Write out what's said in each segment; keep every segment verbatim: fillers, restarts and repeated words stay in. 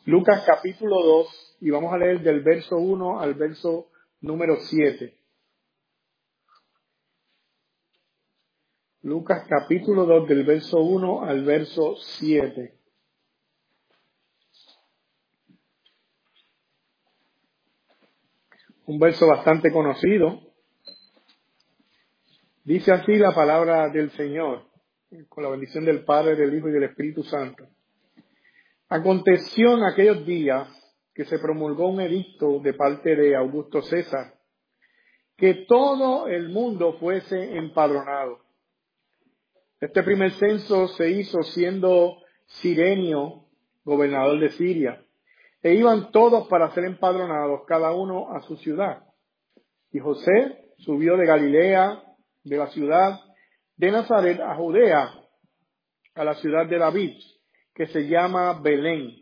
Lucas capítulo dos, y vamos a leer del verso uno al verso número siete. Lucas capítulo dos, del verso uno al verso siete. Un verso bastante conocido. Dice así la palabra del Señor, con la bendición del Padre, del Hijo y del Espíritu Santo. Aconteció en aquellos días que se promulgó un edicto de parte de Augusto César, que todo el mundo fuese empadronado. Este primer censo se hizo siendo Cirenio gobernador de Siria, e iban todos para ser empadronados, cada uno a su ciudad. Y José subió de Galilea, de la ciudad de Nazaret, a Judea, a la ciudad de David, que se llama Belén,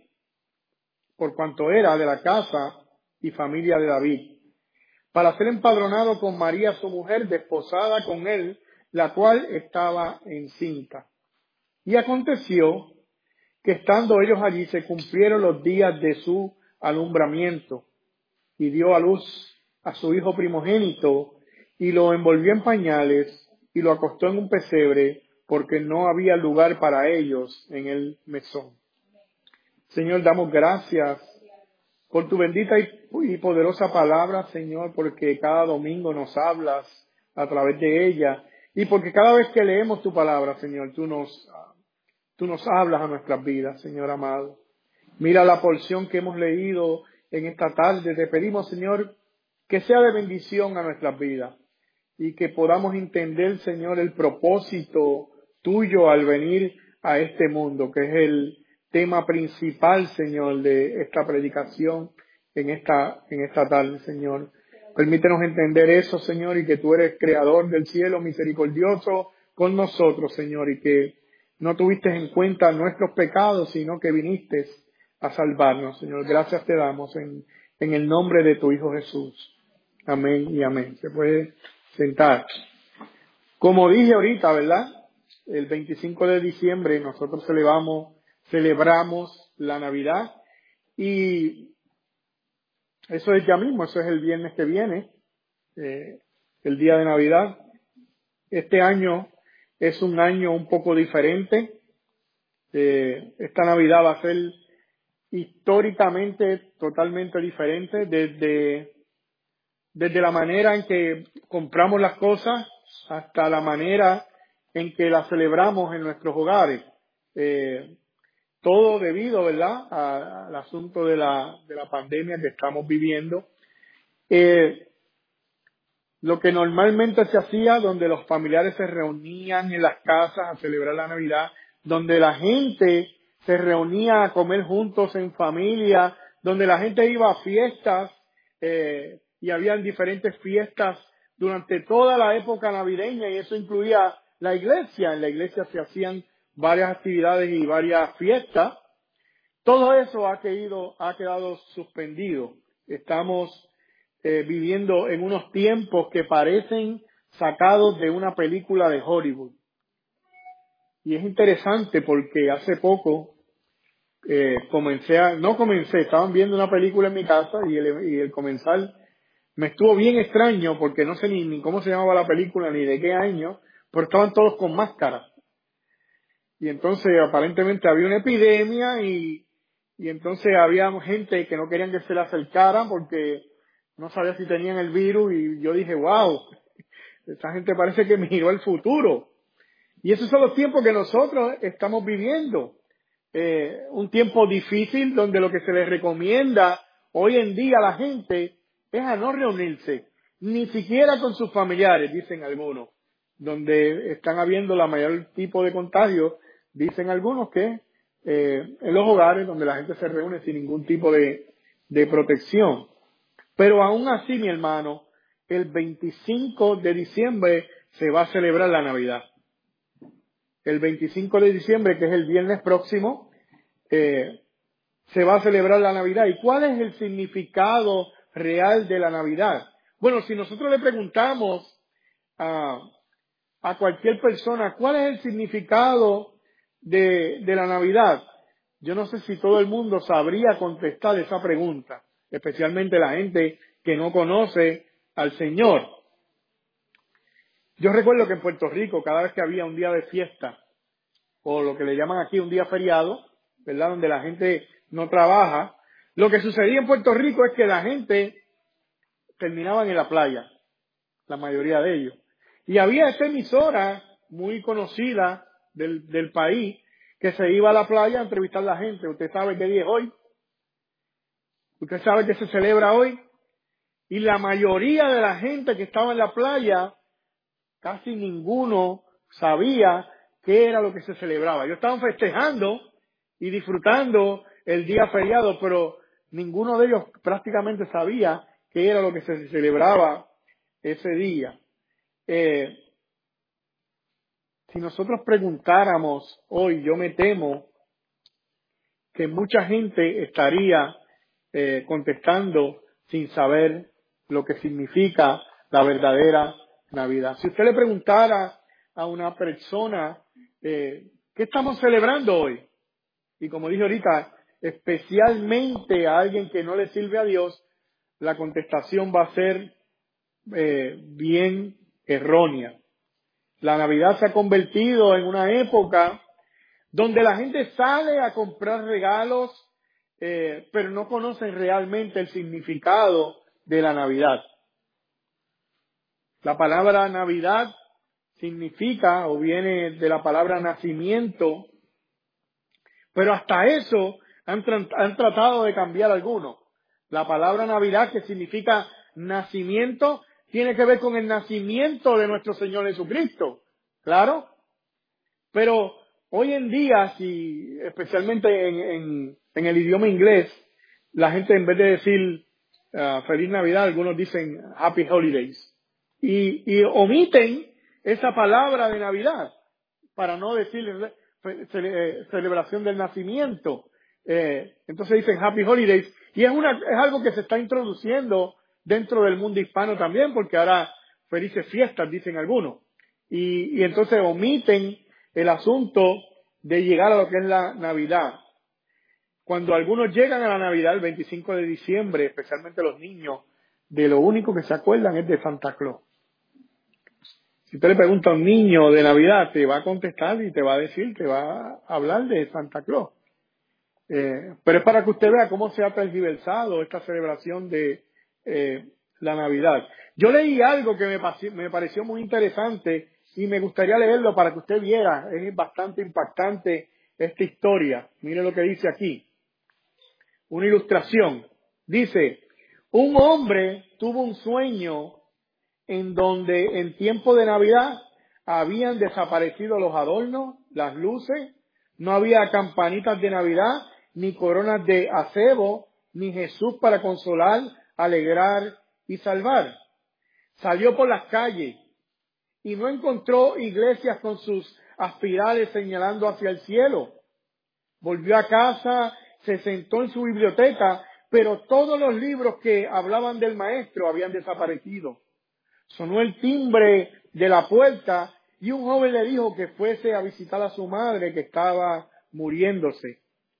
por cuanto era de la casa y familia de David, para ser empadronado con María su mujer, desposada con él, la cual estaba encinta. Y aconteció que estando ellos allí se cumplieron los días de su alumbramiento, y dio a luz a su hijo primogénito, y lo envolvió en pañales, y lo acostó en un pesebre, porque no había lugar para ellos en el mesón. Señor, damos gracias por tu bendita y poderosa palabra, Señor, porque cada domingo nos hablas a través de ella, y porque cada vez que leemos tu palabra, Señor, tú nos, tú nos hablas a nuestras vidas, Señor amado. Mira la porción que hemos leído en esta tarde. Te pedimos, Señor, que sea de bendición a nuestras vidas y que podamos entender, Señor, el propósito tuyo al venir a este mundo, que es el tema principal, Señor, de esta predicación en esta, en esta tarde, Señor. Permítenos entender eso, Señor, y que tú eres creador del cielo, misericordioso con nosotros, Señor, y que no tuviste en cuenta nuestros pecados, sino que viniste a salvarnos, Señor. Gracias te damos en, en el nombre de tu Hijo Jesús. Amén y amén. Se puede sentar. Como dije ahorita, ¿verdad? El veinticinco de diciembre nosotros celebramos, celebramos la Navidad, y eso es ya mismo, eso es el viernes que viene, eh, el día de Navidad. Este año es un año un poco diferente. Eh, esta Navidad va a ser históricamente totalmente diferente, desde, desde la manera en que compramos las cosas hasta la manera en que las celebramos en nuestros hogares. Eh, todo debido, ¿verdad?, a- al asunto de la, de la pandemia que estamos viviendo. Eh, lo que normalmente se hacía, donde los familiares se reunían en las casas a celebrar la Navidad, donde la gente se reunía a comer juntos en familia, donde la gente iba a fiestas, eh, y habían diferentes fiestas durante toda la época navideña, y eso incluía la iglesia. En la iglesia se hacían varias actividades y varias fiestas. Todo eso ha quedado, ha quedado suspendido. Estamos eh, viviendo en unos tiempos que parecen sacados de una película de Hollywood. Y es interesante porque hace poco eh, comencé a, no comencé, estaban viendo una película en mi casa, y el, y el comenzar me estuvo bien extraño porque no sé ni, ni cómo se llamaba la película ni de qué año, pero estaban todos con máscaras. Y entonces aparentemente había una epidemia, y, y entonces había gente que no querían que se le acercaran porque no sabía si tenían el virus, y yo dije, wow, esta gente parece que miró el futuro. Y esos son los tiempos que nosotros estamos viviendo. Eh, un tiempo difícil donde lo que se les recomienda hoy en día a la gente es a no reunirse, ni siquiera con sus familiares, dicen algunos. Donde están habiendo la mayor tipo de contagios, dicen algunos que eh, en los hogares donde la gente se reúne sin ningún tipo de, de protección. Pero aún así, mi hermano, el veinticinco de diciembre se va a celebrar la Navidad. El veinticinco de diciembre, que es el viernes próximo, eh, se va a celebrar la Navidad. ¿Y cuál es el significado real de la Navidad? Bueno, si nosotros le preguntamos a, a cualquier persona cuál es el significado de, de la Navidad, Yo no sé si todo el mundo sabría contestar esa pregunta, especialmente la gente que no conoce al Señor. Yo recuerdo que en Puerto Rico, cada vez que había un día de fiesta, o lo que le llaman aquí un día feriado, ¿verdad?, donde la gente no trabaja, lo que sucedía en Puerto Rico es que la gente terminaban en la playa, la mayoría de ellos. Y había esta emisora muy conocida del, del país que se iba a la playa a entrevistar a la gente. ¿Usted sabe qué día es hoy? ¿Usted sabe qué se celebra hoy? Y la mayoría de la gente que estaba en la playa, casi ninguno sabía qué era lo que se celebraba. Ellos estaban festejando y disfrutando el día feriado, pero ninguno de ellos prácticamente sabía qué era lo que se celebraba ese día. Eh, si nosotros preguntáramos hoy, yo me temo que mucha gente estaría eh, contestando sin saber lo que significa la verdadera Navidad. Si usted le preguntara a una persona, eh, ¿qué estamos celebrando hoy? Y como dije ahorita, especialmente a alguien que no le sirve a Dios, la contestación va a ser eh, bien errónea. La Navidad se ha convertido en una época donde la gente sale a comprar regalos, eh, pero no conocen realmente el significado de la Navidad. La palabra Navidad significa o viene de la palabra nacimiento, pero hasta eso han, tra- han tratado de cambiar algunos. La palabra Navidad, que significa nacimiento, tiene que ver con el nacimiento de nuestro Señor Jesucristo. ¿Claro? Pero hoy en día, si, especialmente en, en, en el idioma inglés, la gente en vez de decir uh, Feliz Navidad, algunos dicen Happy Holidays. Y, y omiten esa palabra de Navidad para no decir ce- ce- celebración del nacimiento. Eh, entonces dicen Happy Holidays. Y es, una, es algo que se está introduciendo dentro del mundo hispano también, porque ahora felices fiestas, dicen algunos. Y, y entonces omiten el asunto de llegar a lo que es la Navidad. Cuando algunos llegan a la Navidad el veinticinco de diciembre, especialmente los niños, de lo único que se acuerdan es de Santa Claus. Si usted le pregunta a un niño de Navidad, te va a contestar y te va a decir, te va a hablar de Santa Claus. Eh, pero es para que usted vea cómo se ha tergiversado esta celebración de eh, la Navidad. Yo leí algo que me, me pareció muy interesante y me gustaría leerlo para que usted viera. Es bastante impactante esta historia. Mire lo que dice aquí. Una ilustración. Dice, un hombre tuvo un sueño en donde en tiempo de Navidad habían desaparecido los adornos, las luces, no había campanitas de Navidad, ni coronas de acebo, ni Jesús para consolar, alegrar y salvar. Salió por las calles y no encontró iglesias con sus aspirales señalando hacia el cielo. Volvió a casa, se sentó en su biblioteca, pero todos los libros que hablaban del maestro habían desaparecido. Sonó el timbre de la puerta y un joven le dijo que fuese a visitar a su madre que estaba muriéndose.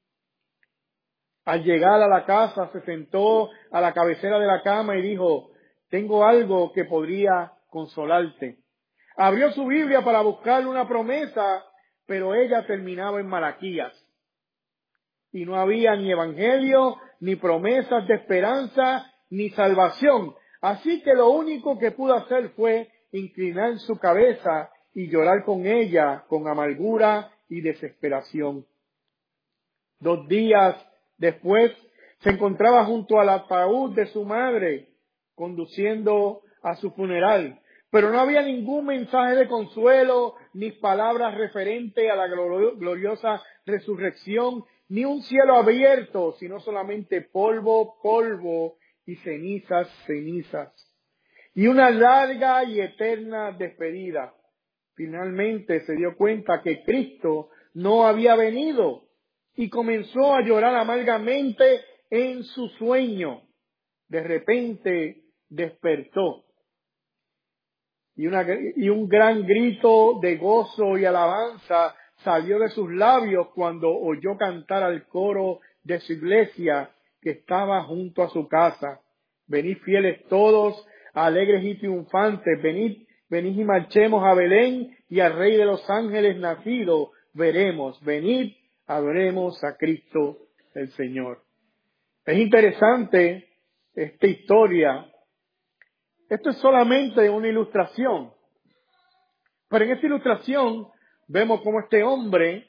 Al llegar a la casa se sentó a la cabecera de la cama y dijo, tengo algo que podría consolarte. Abrió su Biblia para buscar una promesa, pero ella terminaba en Malaquías. Y no había ni evangelio, ni promesas de esperanza, ni salvación. Así que lo único que pudo hacer fue inclinar su cabeza y llorar con ella, con amargura y desesperación. Dos días después se encontraba junto al ataúd de su madre, conduciendo a su funeral. Pero no había ningún mensaje de consuelo, ni palabras referentes a la gloriosa resurrección, ni un cielo abierto, sino solamente polvo, polvo y cenizas, cenizas. Y una larga y eterna despedida. Finalmente se dio cuenta que Cristo no había venido y comenzó a llorar amargamente en su sueño. De repente despertó y, una, y un gran grito de gozo y alabanza salió de sus labios cuando oyó cantar al coro de su iglesia que estaba junto a su casa. Venid fieles todos, alegres y triunfantes, venid, venid y marchemos a Belén y al Rey de los ángeles nacido veremos. Venid, adoremos a Cristo el Señor. Es interesante esta historia. Esto es solamente una ilustración. Pero en esta ilustración vemos cómo este hombre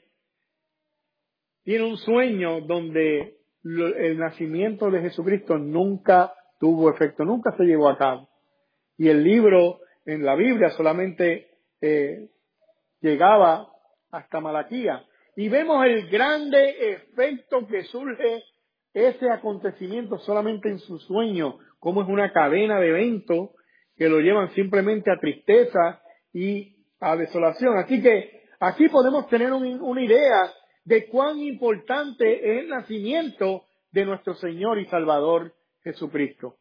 tiene un sueño donde el nacimiento de Jesucristo nunca tuvo efecto, nunca se llevó a cabo. Y el libro en la Biblia solamente eh, llegaba hasta Malaquías. Y vemos el grande efecto que surge ese acontecimiento solamente en su sueño, como es una cadena de eventos que lo llevan simplemente a tristeza y a desolación. Así que aquí podemos tener un, una idea de cuán importante es el nacimiento de nuestro Señor y Salvador Jesucristo.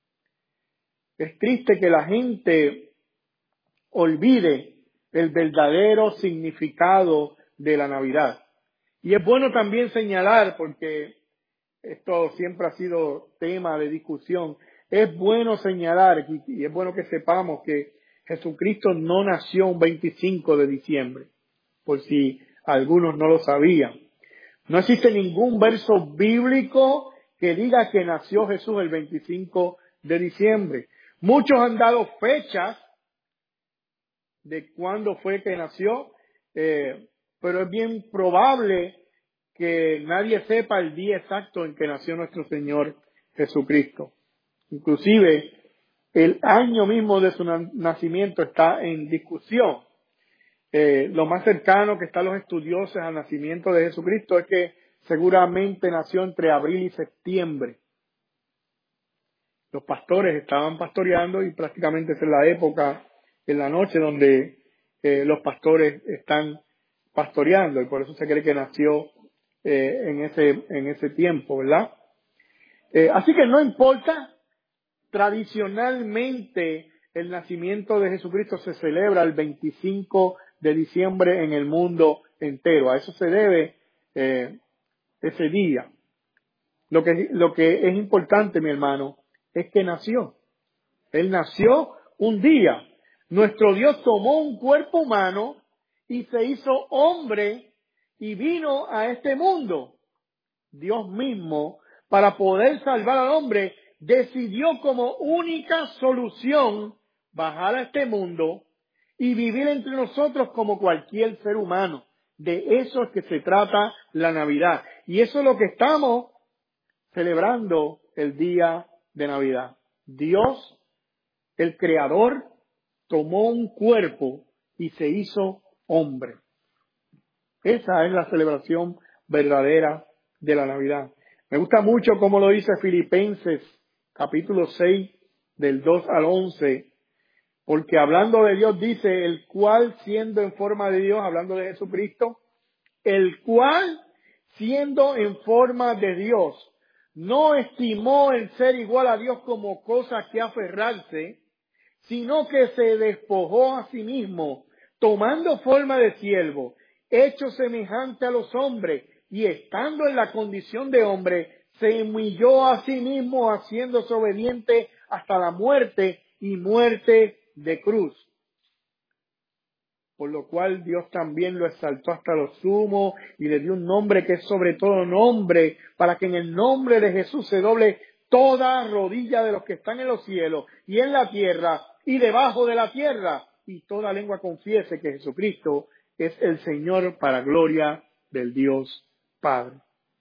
Es triste que la gente olvide el verdadero significado de la Navidad. Y es bueno también señalar, porque esto siempre ha sido tema de discusión, es bueno señalar y es bueno que sepamos que Jesucristo no nació un veinticinco de diciembre, por si algunos no lo sabían. No existe ningún verso bíblico que diga que nació Jesús el veinticinco de diciembre. Muchos han dado fechas de cuándo fue que nació, eh, pero es bien probable que nadie sepa el día exacto en que nació nuestro Señor Jesucristo. Inclusive, el año mismo de su nacimiento está en discusión. Eh, lo más cercano que están los estudiosos al nacimiento de Jesucristo es que seguramente nació entre abril y septiembre. Los pastores estaban pastoreando y prácticamente es en la época, en la noche, donde eh, los pastores están pastoreando y por eso se cree que nació eh, en ese en ese tiempo, ¿verdad? Eh, así que no importa, tradicionalmente el nacimiento de Jesucristo se celebra el veinticinco de diciembre en el mundo entero. A eso se debe eh, ese día. Lo que, lo que es importante, mi hermano, es que nació. Él nació un día. Nuestro Dios tomó un cuerpo humano y se hizo hombre y vino a este mundo. Dios mismo, para poder salvar al hombre, decidió como única solución bajar a este mundo y vivir entre nosotros como cualquier ser humano. De eso es que se trata la Navidad. Y eso es lo que estamos celebrando el día de Navidad. Dios, el Creador, tomó un cuerpo y se hizo hombre. Esa es la celebración verdadera de la Navidad. Me gusta mucho cómo lo dice Filipenses, capítulo seis, del dos al once, porque hablando de Dios dice, el cual siendo en forma de Dios, hablando de Jesucristo, el cual siendo en forma de Dios, no estimó el ser igual a Dios como cosa que aferrarse, sino que se despojó a sí mismo, tomando forma de siervo, hecho semejante a los hombres, y estando en la condición de hombre, se humilló a sí mismo, haciéndose obediente hasta la muerte y muerte de cruz. Por lo cual Dios también lo exaltó hasta lo sumo y le dio un nombre que es sobre todo nombre, para que en el nombre de Jesús se doble toda rodilla de los que están en los cielos y en la tierra y debajo de la tierra, y toda lengua confiese que Jesucristo es el Señor, para gloria del Dios Padre.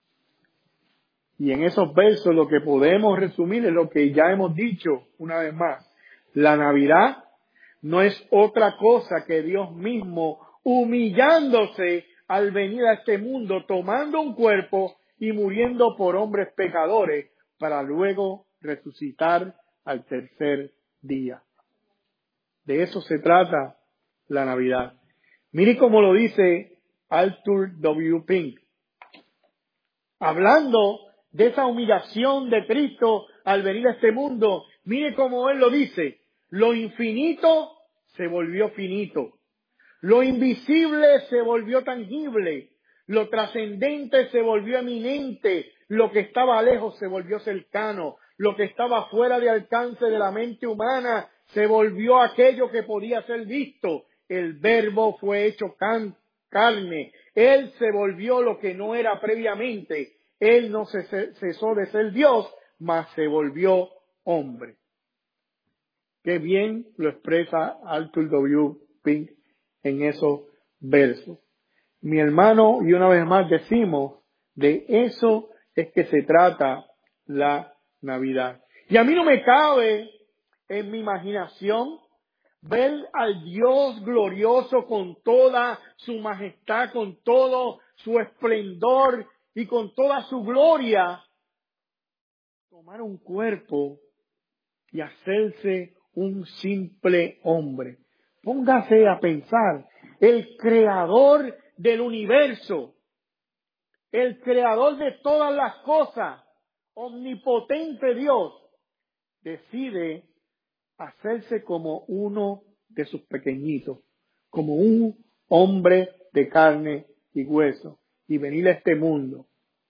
Y en esos versos lo que podemos resumir es lo que ya hemos dicho una vez más. La Navidad no es otra cosa que Dios mismo humillándose al venir a este mundo, tomando un cuerpo y muriendo por hombres pecadores, para luego resucitar al tercer día. De eso se trata la Navidad. Mire cómo lo dice Arthur W. Pink. Hablando de esa humillación de Cristo al venir a este mundo, mire cómo él lo dice. Lo infinito se volvió finito. Lo invisible se volvió tangible. Lo trascendente se volvió eminente. Lo que estaba lejos se volvió cercano. Lo que estaba fuera de alcance de la mente humana se volvió aquello que podía ser visto. El Verbo fue hecho can- carne. Él se volvió lo que no era previamente. Él no se cesó de ser Dios, mas se volvió hombre. Qué bien lo expresa Arthur W. Pink en esos versos. Mi hermano, y una vez más decimos, de eso es que se trata la Navidad. Y a mí no me cabe en mi imaginación ver al Dios glorioso con toda su majestad, con todo su esplendor y con toda su gloria, tomar un cuerpo y hacerse un simple hombre. Póngase a pensar, el creador del universo, el creador de todas las cosas, omnipotente Dios, decide hacerse como uno de sus pequeñitos, como un hombre de carne y hueso, y venir a este mundo.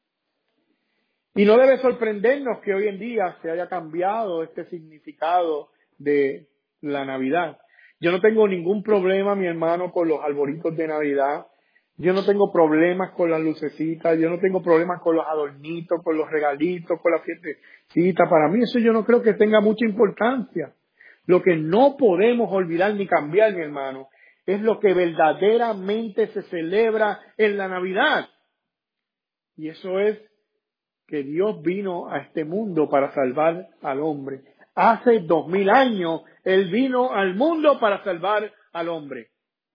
Y no debe sorprendernos que hoy en día se haya cambiado este significado de la Navidad. Yo no tengo ningún problema, mi hermano, con los arbolitos de Navidad. Yo no tengo problemas con las lucecitas. Yo no tengo problemas con los adornitos, con los regalitos, con la fiestecita. Para mí eso yo no creo que tenga mucha importancia. Lo que no podemos olvidar ni cambiar, mi hermano, es lo que verdaderamente se celebra en la Navidad. Y eso es que Dios vino a este mundo para salvar al hombre. Hace dos mil años Él vino al mundo para salvar al hombre.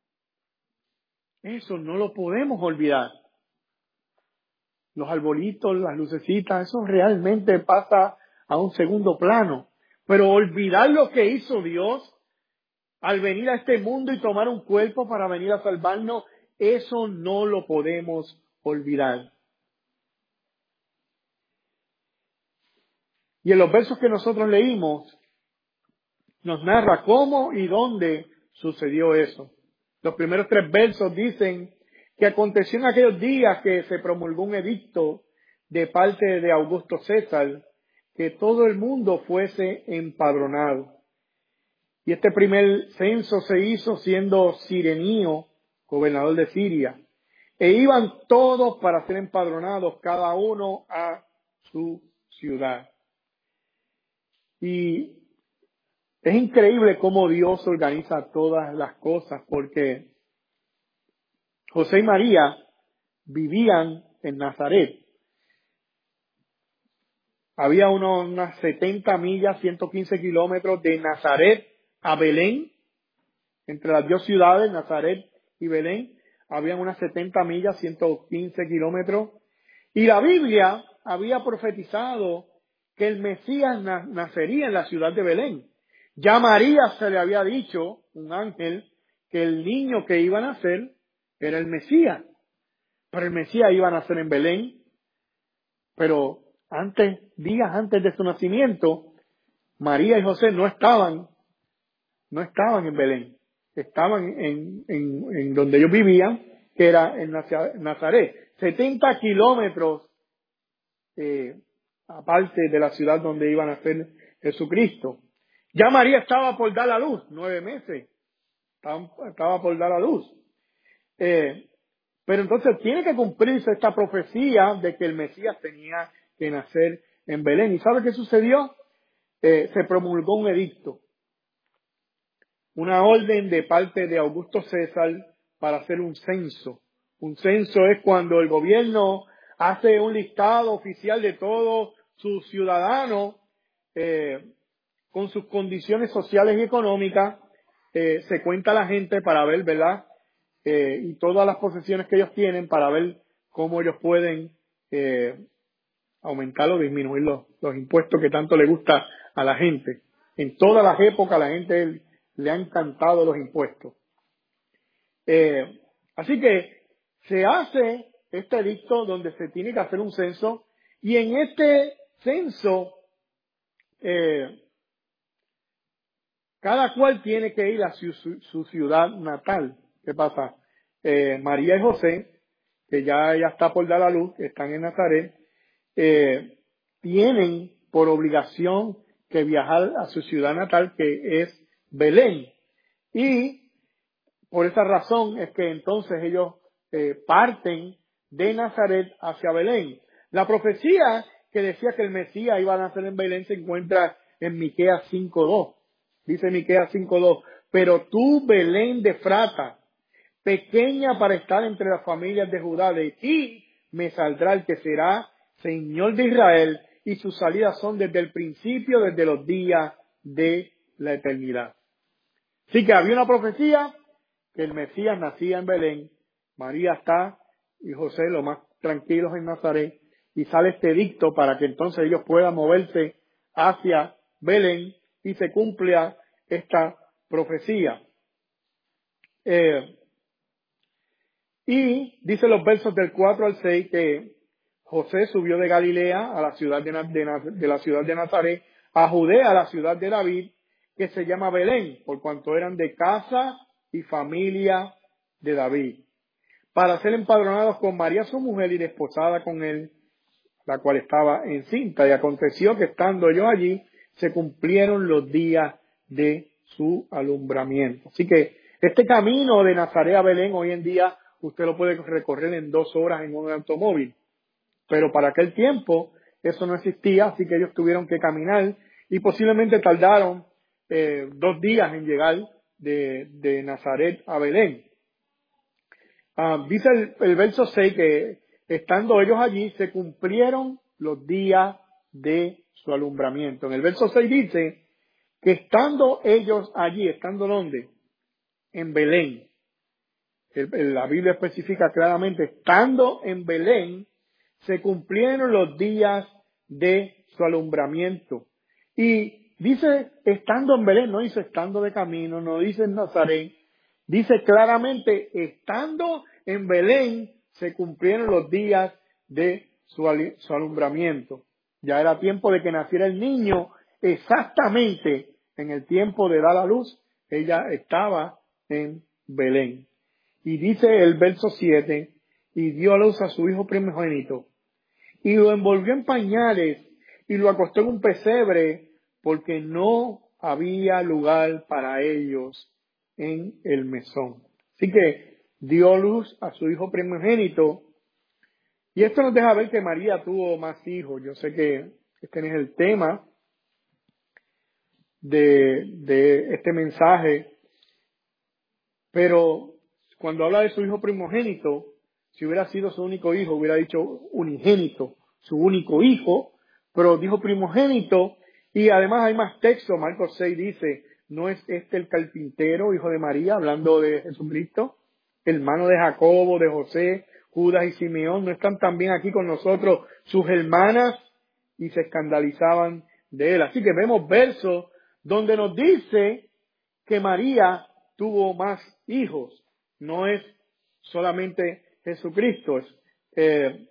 Eso no lo podemos olvidar. Los arbolitos, las lucecitas, eso realmente pasa a un segundo plano. Pero olvidar lo que hizo Dios al venir a este mundo y tomar un cuerpo para venir a salvarnos, eso no lo podemos olvidar. Y en los versos que nosotros leímos, nos narra cómo y dónde sucedió eso. Los primeros tres versos dicen que aconteció en aquellos días que se promulgó un edicto de parte de Augusto César que todo el mundo fuese empadronado. Y este primer censo se hizo siendo Cirenio, gobernador de Siria. E iban todos para ser empadronados, cada uno a su ciudad. Y es increíble cómo Dios organiza todas las cosas, porque José y María vivían en Nazaret. Había unos, unas setenta millas, ciento quince kilómetros de Nazaret a Belén. Entre las dos ciudades, Nazaret y Belén, habían unas setenta millas, ciento quince kilómetros. Y la Biblia había profetizado que el Mesías na- nacería en la ciudad de Belén. Ya a María se le había dicho, un ángel, que el niño que iba a nacer era el Mesías. Pero el Mesías iba a nacer en Belén. Pero antes, días antes de su nacimiento, María y José no estaban, no estaban en Belén. Estaban en, en, en donde ellos vivían, que era en Nazaret. setenta kilómetros eh, aparte de la ciudad donde iba a nacer Jesucristo. Ya María estaba por dar a luz, nueve meses. Estaba, estaba por dar a luz. Eh, pero entonces tiene que cumplirse esta profecía de que el Mesías tenía que nacer en Belén. ¿Y sabe qué sucedió? Eh, se promulgó un edicto, una orden de parte de Augusto César para hacer un censo. Un censo es cuando el gobierno hace un listado oficial de todos sus ciudadanos eh, con sus condiciones sociales y económicas. Eh, se cuenta la gente para ver, ¿verdad? Eh, y todas las posesiones que ellos tienen para ver cómo ellos pueden eh, aumentar o disminuir los, los impuestos que tanto le gusta a la gente. En todas las épocas a la gente le han encantado los impuestos. Eh, así que se hace este edicto donde se tiene que hacer un censo, y en este censo eh, cada cual tiene que ir a su, su, su ciudad natal. ¿Qué pasa? Eh, María y José, que ya, ya está por dar a luz, que están en Nazaret, eh, tienen por obligación que viajar a su ciudad natal, que es Belén. Y por esa razón es que entonces ellos eh, parten de Nazaret hacia Belén. La profecía que decía que el Mesías iba a nacer en Belén se encuentra en Miqueas cinco dos. Dice Miqueas cinco dos, pero tú, Belén de Efrata, pequeña para estar entre las familias de Judá, de ti me saldrá el que será Señor de Israel, y sus salidas son desde el principio, desde los días de la eternidad. Así que había una profecía que el Mesías nacía en Belén, María está y José lo más tranquilos en Nazaret, y sale este edicto para que entonces ellos puedan moverse hacia Belén y se cumpla esta profecía. Eh, y dice los versos del cuatro al seis que José subió de Galilea a la ciudad de, de, de la ciudad de Nazaret, a Judea, a la ciudad de David, que se llama Belén, por cuanto eran de casa y familia de David, para ser empadronados con María su mujer y desposada con él, la cual estaba encinta. Y aconteció que estando ellos allí, se cumplieron los días de su alumbramiento. Así que este camino de Nazaret a Belén hoy en día usted lo puede recorrer en dos horas en un automóvil. Pero para aquel tiempo eso no existía, así que ellos tuvieron que caminar y posiblemente tardaron eh, dos días en llegar de, de Nazaret a Belén. Uh, dice el, el verso seis que estando ellos allí se cumplieron los días de su alumbramiento. En el verso seis dice que estando ellos allí, ¿estando dónde? En Belén. El, el, la Biblia especifica claramente, estando en Belén, se cumplieron los días de su alumbramiento. Y dice estando en Belén, no dice estando de camino, no dice en Nazaret, dice claramente estando en Belén se cumplieron los días de su, su alumbramiento. Ya era tiempo de que naciera el niño, exactamente en el tiempo de dar a luz, ella estaba en Belén. Y dice el verso siete, y dio a luz a su hijo primogénito, y lo envolvió en pañales, y lo acostó en un pesebre, porque no había lugar para ellos en el mesón. Así que dio luz a su hijo primogénito, y esto nos deja ver que María tuvo más hijos. Yo sé que este no es el tema de, de este mensaje, pero cuando habla de su hijo primogénito, si hubiera sido su único hijo, hubiera dicho unigénito, su único hijo, pero dijo primogénito, y además hay más texto. Marcos seis dice, ¿no es este el carpintero, hijo de María, hablando de Jesucristo, hermano de Jacobo, de José, Judas y Simeón? ¿No están también aquí con nosotros sus hermanas? Y se escandalizaban de él. Así que vemos versos donde nos dice que María tuvo más hijos. No es solamente Jesucristo. Es, eh,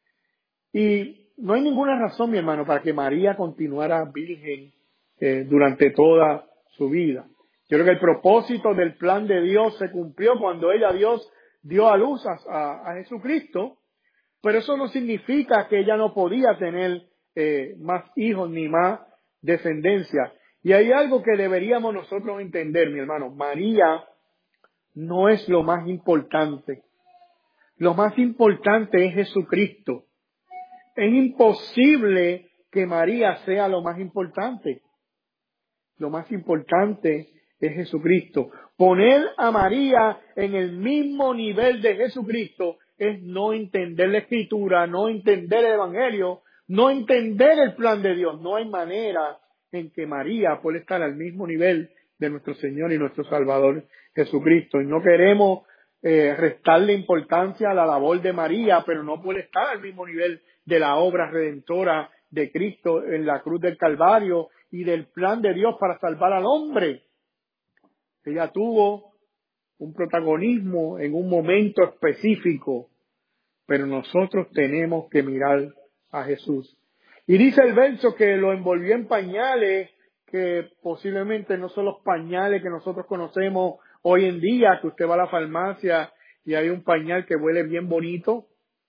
y no hay ninguna razón, mi hermano, para que María continuara virgen eh, durante toda su vida. Yo creo que el propósito del plan de Dios se cumplió cuando ella, Dios, dio a luz a, a, a Jesucristo, pero eso no significa que ella no podía tener eh, más hijos ni más descendencia. Y hay algo que deberíamos nosotros entender, mi hermano. María no es lo más importante. Lo más importante es Jesucristo. Es imposible que María sea lo más importante. Lo más importante es Jesucristo. Poner a María en el mismo nivel de Jesucristo es no entender la Escritura, no entender el Evangelio, no entender el plan de Dios. No hay manera en que María pueda estar al mismo nivel de nuestro Señor y nuestro Salvador Jesucristo. Y no queremos eh, restarle importancia a la labor de María, pero no puede estar al mismo nivel de la obra redentora de Cristo en la cruz del Calvario y del plan de Dios para salvar al hombre. Ella tuvo un protagonismo en un momento específico, pero nosotros tenemos que mirar a Jesús. Y dice el verso que lo envolvió en pañales, que posiblemente no son los pañales que nosotros conocemos Hoy en día, que usted va a la farmacia y hay un pañal que huele bien bonito,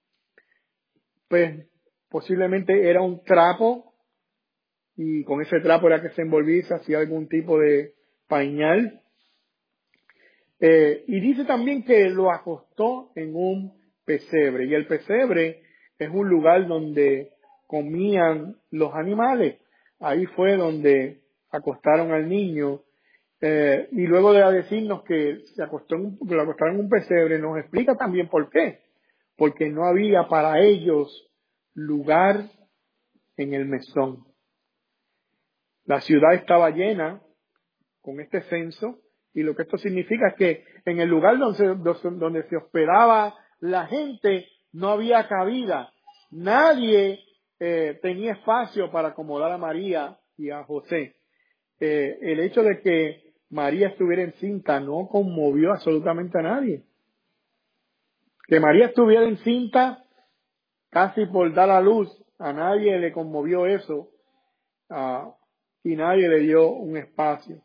pues posiblemente era un trapo y con ese trapo era que se envolvía y se hacía algún tipo de pañal. Eh, y dice también que lo acostó en un pesebre. Y el pesebre es un lugar donde comían los animales. Ahí fue donde acostaron al niño. Eh, y luego de decirnos que se acostó en un, que lo acostaron en un pesebre, nos explica también por qué. Porque no había para ellos lugar en el mesón. La ciudad estaba llena con este censo, y lo que esto significa es que en el lugar donde, donde se hospedaba la gente no había cabida. Nadie eh, tenía espacio para acomodar a María y a José. Eh, el hecho de que María estuviera encinta no conmovió absolutamente a nadie. Que María estuviera encinta casi por dar a luz, a nadie le conmovió eso, uh, y nadie le dio un espacio.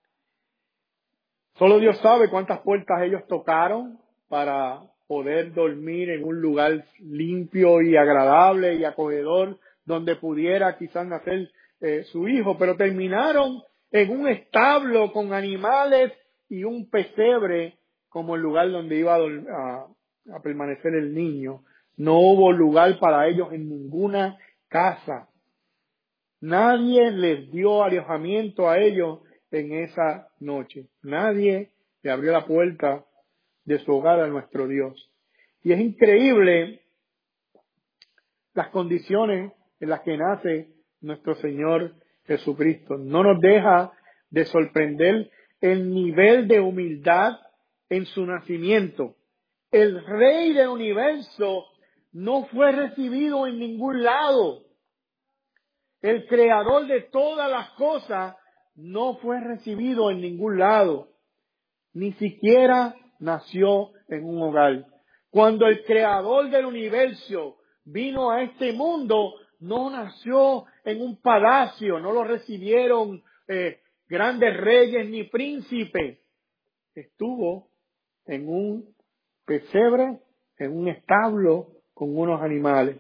Solo Dios sabe cuántas puertas ellos tocaron para poder dormir en un lugar limpio y agradable y acogedor donde pudiera quizás nacer eh, su hijo, pero terminaron en un establo con animales y un pesebre como el lugar donde iba a, a, a permanecer el niño. No hubo lugar para ellos en ninguna casa. Nadie les dio alojamiento a ellos en esa noche. Nadie le abrió la puerta de su hogar a nuestro Dios. Y es increíble las condiciones en las que nace nuestro Señor Jesucristo. No nos deja de sorprender el nivel de humildad en su nacimiento. El Rey del universo no fue recibido en ningún lado. El creador de todas las cosas no fue recibido en ningún lado. Ni siquiera nació en un hogar. Cuando el creador del universo vino a este mundo, no nació en un palacio, no lo recibieron eh, grandes reyes ni príncipes. Estuvo en un pesebre, en un establo con unos animales.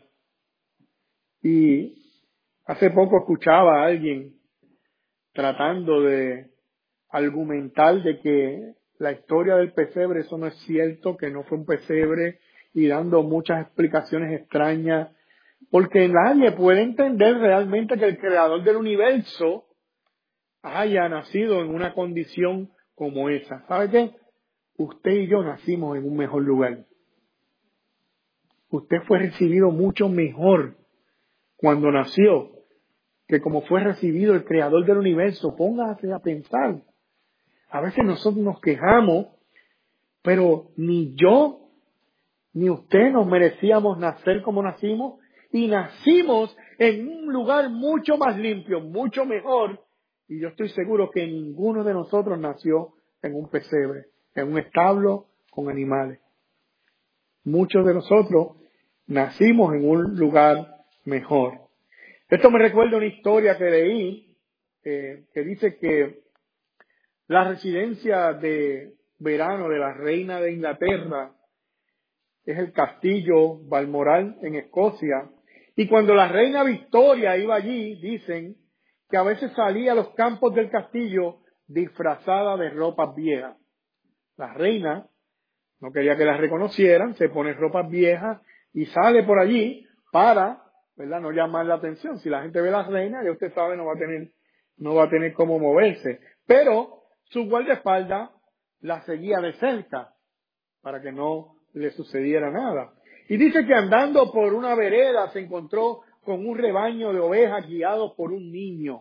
Y hace poco escuchaba a alguien tratando de argumentar de que la historia del pesebre, eso no es cierto, que no fue un pesebre, y dando muchas explicaciones extrañas, porque nadie puede entender realmente que el creador del universo haya nacido en una condición como esa. ¿Sabe qué? Usted y yo nacimos en un mejor lugar. Usted fue recibido mucho mejor cuando nació que como fue recibido el creador del universo. Póngase a pensar. A veces nosotros nos quejamos, pero ni yo ni usted nos merecíamos nacer como nacimos, y nacimos en un lugar mucho más limpio, mucho mejor, y yo estoy seguro que ninguno de nosotros nació en un pesebre, en un establo con animales. Muchos de nosotros nacimos en un lugar mejor. Esto me recuerda una historia que leí, eh, que dice que la residencia de verano de la reina de Inglaterra es el castillo Balmoral en Escocia. Y cuando la reina Victoria iba allí, dicen que a veces salía a los campos del castillo disfrazada de ropas viejas. La reina no quería que la reconocieran, se pone ropas viejas y sale por allí para, ¿verdad?, no llamar la atención. Si la gente ve a la reina, ya usted sabe, no va a tener, no va a tener cómo moverse. Pero su guardaespaldas la seguía de cerca para que no le sucediera nada. Y dice que andando por una vereda se encontró con un rebaño de ovejas guiados por un niño.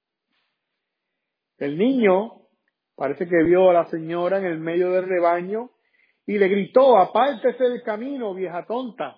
El niño parece que vio a la señora en el medio del rebaño y le gritó: apártese del camino, vieja tonta.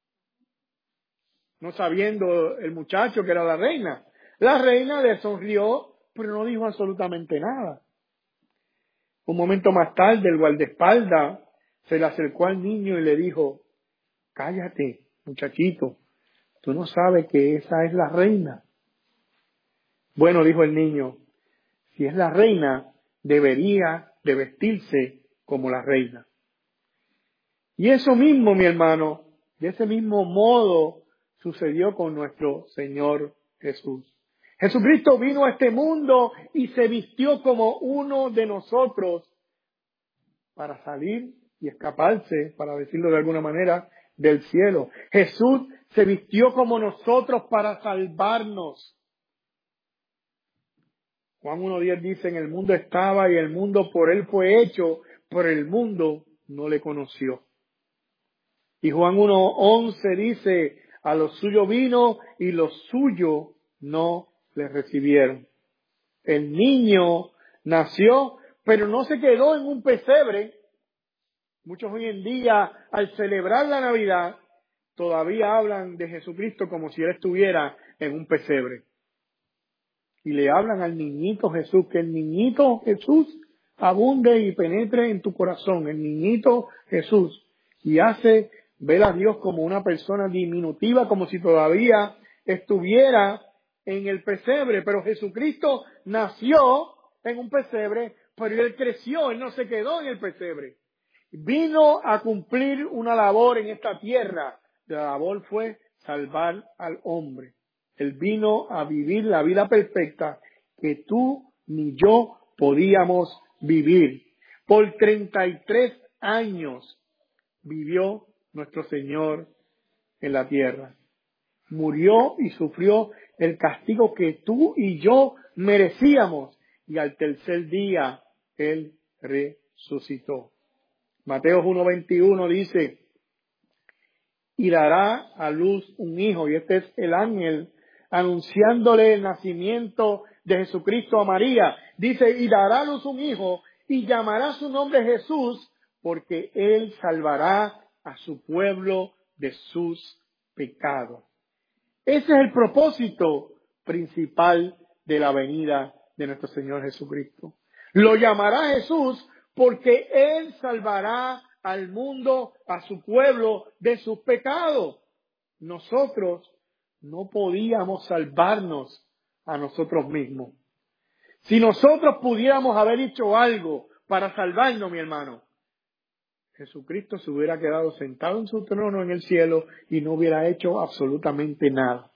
No sabiendo el muchacho que era la reina. La reina le sonrió, pero no dijo absolutamente nada. Un momento más tarde, el guardaespaldas se le acercó al niño y le dijo: cállate, muchachito, tú no sabes que esa es la reina. Bueno, dijo el niño, si es la reina, debería de vestirse como la reina. Y eso mismo, mi hermano, de ese mismo modo sucedió con nuestro Señor Jesús. Jesucristo vino a este mundo y se vistió como uno de nosotros para salir y escaparse, para decirlo de alguna manera, del cielo. Jesús se vistió como nosotros para salvarnos. Juan uno diez dice, en el mundo estaba y el mundo por él fue hecho, pero el mundo no le conoció. Y Juan uno once dice, a los suyos vino y los suyos no le recibieron. El niño nació, pero no se quedó en un pesebre. Muchos hoy en día, al celebrar la Navidad, todavía hablan de Jesucristo como si él estuviera en un pesebre. Y le hablan al niñito Jesús, que el niñito Jesús abunde y penetre en tu corazón, el niñito Jesús, y hace ver a Dios como una persona diminutiva, como si todavía estuviera en el pesebre. Pero Jesucristo nació en un pesebre, pero él creció, él no se quedó en el pesebre. Vino a cumplir una labor en esta tierra. La labor fue salvar al hombre. Él vino a vivir la vida perfecta que tú ni yo podíamos vivir. Por treinta y tres años vivió nuestro Señor en la tierra. Murió y sufrió el castigo que tú y yo merecíamos. Y al tercer día Él resucitó. Mateo uno veintiuno dice, y dará a luz un hijo. Y este es el ángel anunciándole el nacimiento de Jesucristo a María. Dice, y dará a luz un hijo y llamará su nombre Jesús, porque él salvará a su pueblo de sus pecados. Ese es el propósito principal de la venida de nuestro Señor Jesucristo. Lo llamará Jesús porque él salvará al mundo, a su pueblo, de sus pecados. Nosotros no podíamos salvarnos a nosotros mismos. Si nosotros pudiéramos haber hecho algo para salvarnos, mi hermano, Jesucristo se hubiera quedado sentado en su trono en el cielo y no hubiera hecho absolutamente nada.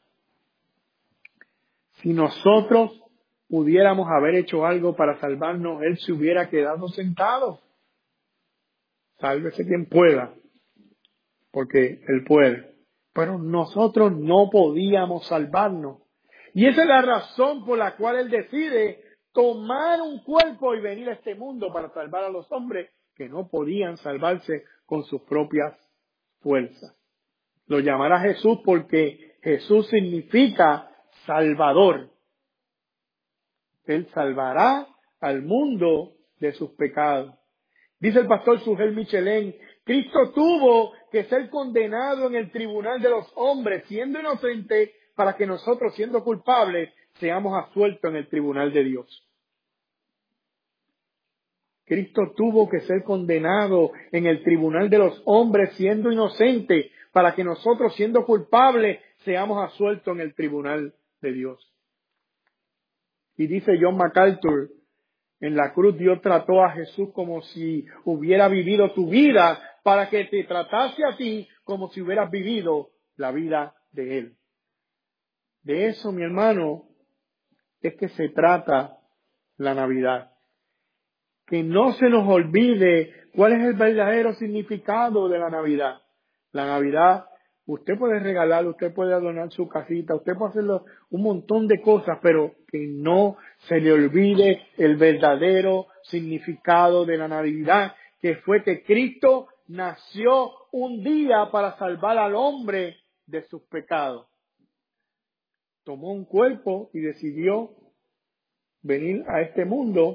Si nosotros pudiéramos haber hecho algo para salvarnos, Él se hubiera quedado sentado. Sálvese quien pueda, porque Él puede. Pero nosotros no podíamos salvarnos. Y esa es la razón por la cual Él decide tomar un cuerpo y venir a este mundo para salvar a los hombres que no podían salvarse con sus propias fuerzas. Lo llamará Jesús porque Jesús significa Salvador. Él salvará al mundo de sus pecados. Dice el pastor Sugel Michelén, Cristo tuvo que ser condenado en el tribunal de los hombres, siendo inocente, para que nosotros, siendo culpables, seamos absueltos en el tribunal de Dios. Cristo tuvo que ser condenado en el tribunal de los hombres, siendo inocente, para que nosotros, siendo culpables, seamos absueltos en el tribunal de Dios. Y dice John MacArthur, en la cruz Dios trató a Jesús como si hubiera vivido tu vida para que te tratase a ti como si hubieras vivido la vida de Él. De eso, mi hermano, es que se trata la Navidad. Que no se nos olvide cuál es el verdadero significado de la Navidad. La Navidad, usted puede regalar, usted puede adornar su casita, usted puede hacer un montón de cosas, pero que no se le olvide el verdadero significado de la Navidad, que fue que Cristo nació un día para salvar al hombre de sus pecados. Tomó un cuerpo y decidió venir a este mundo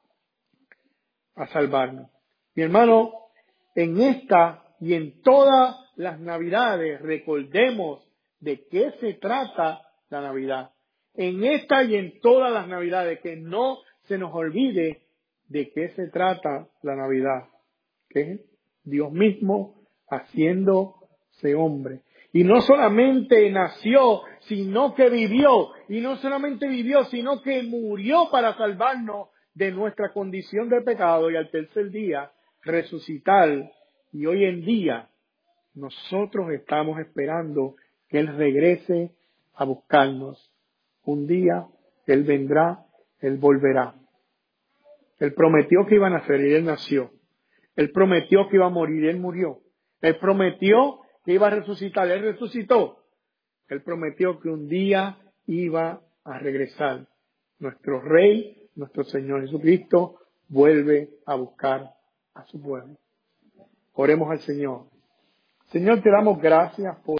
a salvarnos. Mi hermano, en esta y en todas las Navidades recordemos de qué se trata la Navidad. En esta y en todas las Navidades, que no se nos olvide de qué se trata la Navidad, que es Dios mismo haciéndose hombre. Y no solamente nació, sino que vivió. Y no solamente vivió, sino que murió para salvarnos de nuestra condición de pecado y al tercer día resucitar. Y hoy en día nosotros estamos esperando que Él regrese a buscarnos. Un día Él vendrá, Él volverá. Él prometió que iba a nacer y Él nació. Él prometió que iba a morir y Él murió. Él prometió que iba a resucitar, Él resucitó. Él prometió que un día iba a regresar. Nuestro Rey, nuestro Señor Jesucristo, vuelve a buscar a su pueblo. Oremos al Señor. Señor, te damos gracias por